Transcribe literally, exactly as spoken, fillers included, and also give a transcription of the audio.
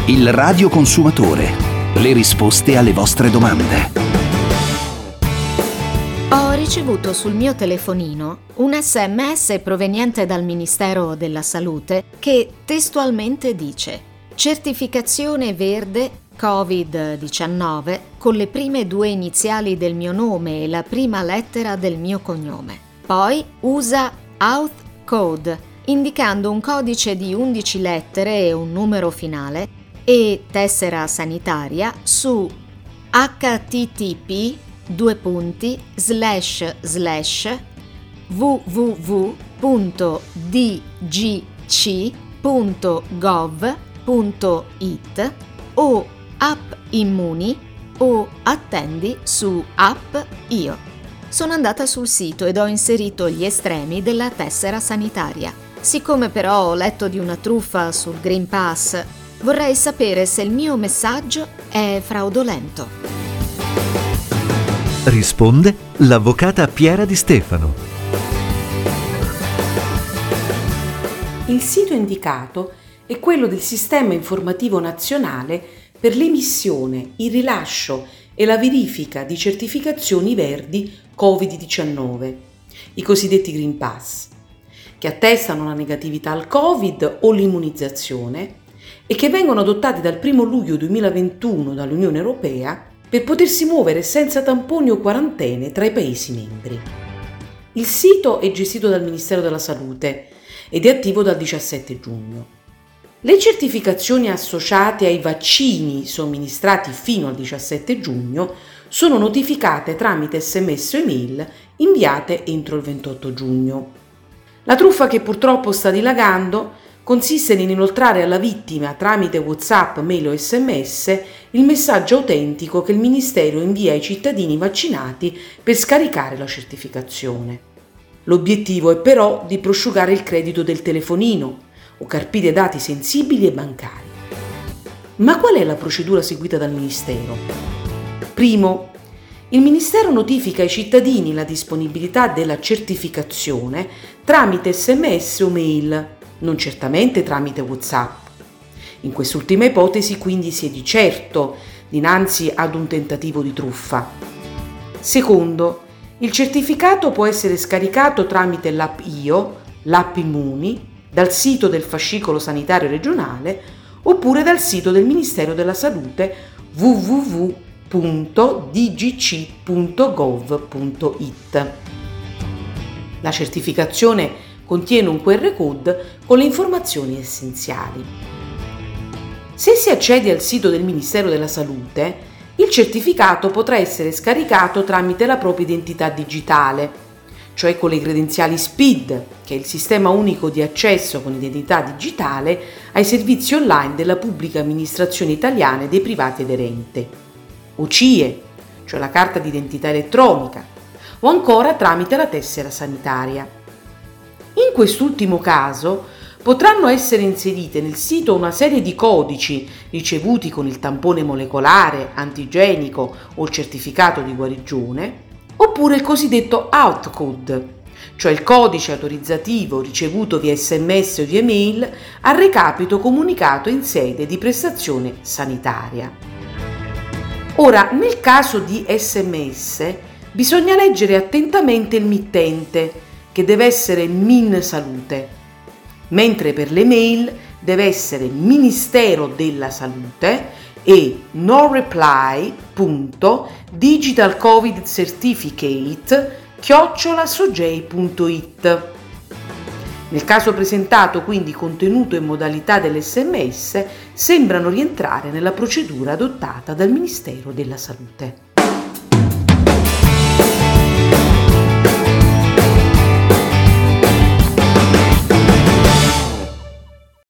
Il radioconsumatore. Le risposte alle vostre domande. Ho ricevuto sul mio telefonino un sms proveniente dal Ministero della Salute che testualmente dice: certificazione verde covid diciannove con le prime due iniziali del mio nome e la prima lettera del mio cognome. Poi usa Auth Code, indicando un codice di undici lettere e un numero finale, e tessera sanitaria su h t t p due punti slash slash w w w punto d g c punto gov punto i t o App Immuni o attendi su App Io. Sono andata sul sito ed ho inserito gli estremi della tessera sanitaria. Siccome però ho letto di una truffa sul Green Pass, vorrei sapere se il mio messaggio è fraudolento. Risponde l'avvocata Piera Di Stefano. Il sito indicato è quello del Sistema Informativo Nazionale per l'emissione, il rilascio e la verifica di certificazioni verdi covid diciannove, i cosiddetti Green Pass, che attestano la negatività al Covid o l'immunizzazione e che vengono adottati dal primo luglio duemilaventuno dall'Unione Europea per potersi muovere senza tamponi o quarantene tra i Paesi membri. Il sito è gestito dal Ministero della Salute ed è attivo dal diciassette giugno. Le certificazioni associate ai vaccini somministrati fino al diciassette giugno sono notificate tramite sms o email inviate entro il ventotto giugno. La truffa che purtroppo sta dilagando consiste nell'inoltrare alla vittima tramite WhatsApp, mail o sms il messaggio autentico che il Ministero invia ai cittadini vaccinati per scaricare la certificazione. L'obiettivo è però di prosciugare il credito del telefonino o carpire dati sensibili e bancari. Ma qual è la procedura seguita dal Ministero? Primo, il Ministero notifica ai cittadini la disponibilità della certificazione tramite sms o mail, non certamente tramite WhatsApp. In quest'ultima ipotesi quindi si è di certo dinanzi ad un tentativo di truffa. Secondo, il certificato può essere scaricato tramite l'app Io, l'app Immuni, dal sito del fascicolo sanitario regionale oppure dal sito del Ministero della Salute w w w punto d g c punto gov punto i t. La certificazione contiene un Q R code con le informazioni essenziali. Se si accede al sito del Ministero della Salute, il certificato potrà essere scaricato tramite la propria identità digitale, cioè con le credenziali S P I D, che è il sistema unico di accesso con identità digitale ai servizi online della pubblica amministrazione italiana e dei privati aderente, o C I E, cioè la carta d'identità elettronica, o ancora tramite la tessera sanitaria. In quest'ultimo caso potranno essere inserite nel sito una serie di codici ricevuti con il tampone molecolare, antigenico o il certificato di guarigione, oppure il cosiddetto Auth Code, cioè il codice autorizzativo ricevuto via sms o via mail al recapito comunicato in sede di prestazione sanitaria. Ora, nel caso di sms, bisogna leggere attentamente il mittente, che deve essere MinSalute, mentre per le mail deve essere Ministero della Salute e noreply.digitalcovidcertificate chiocciola sogei punto i t. Nel caso presentato, quindi contenuto e modalità dell'esse emme esse sembrano rientrare nella procedura adottata dal Ministero della Salute.